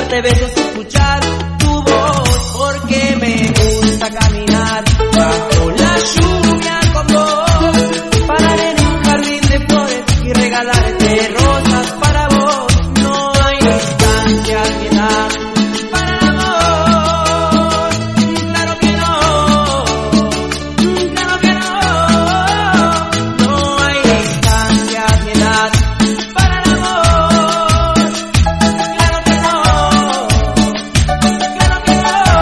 darte besos y escuchar tu voz, porque me gusta caminar bajo la lluvia con vos, parar en un jardín de flores y regalarte rosas para vos. No hay distancia que da para el amor, claro que no, claro que no. No hay distancia que da para el amor, claro que no, claro que no.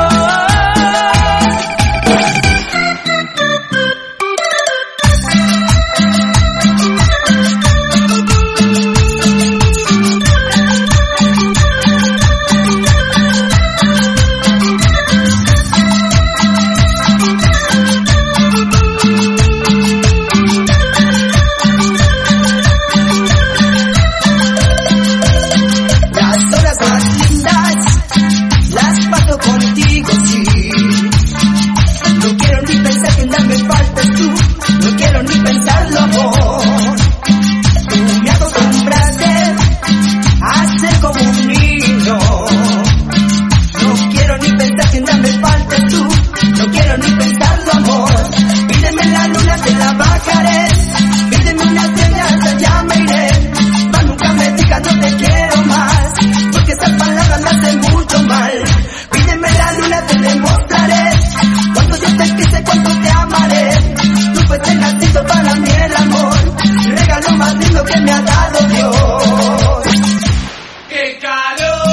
Las horas más lindas las paso contigo, sí. No quiero ni pensar que en darme faltas tú, no quiero ni pensarlo, amor. Tú me acostumbraste a ser como un niño. No quiero ni pensar que en darme faltas tú, no quiero ni pensarlo, amor. Pídeme la luna, te la bajaré. Pídeme una estrella, allá me iré. Mas nunca me digas no te quiero más, porque esas palabras me hacen mucho mal. Pídeme la luna, te demostraré cuánto yo te quise, cuánto te amaré. Tú fuiste nacido para mí el amor, regalo más lindo que me ha dado Dios. ¡Qué calor!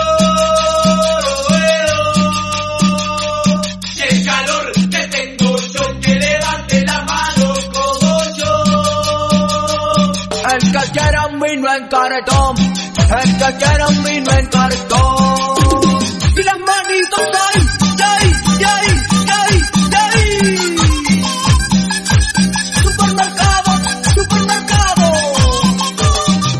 ¡Qué calor que tengo yo! Que levante la mano como yo. El que quiere un vino en caretón, el que quiere un vino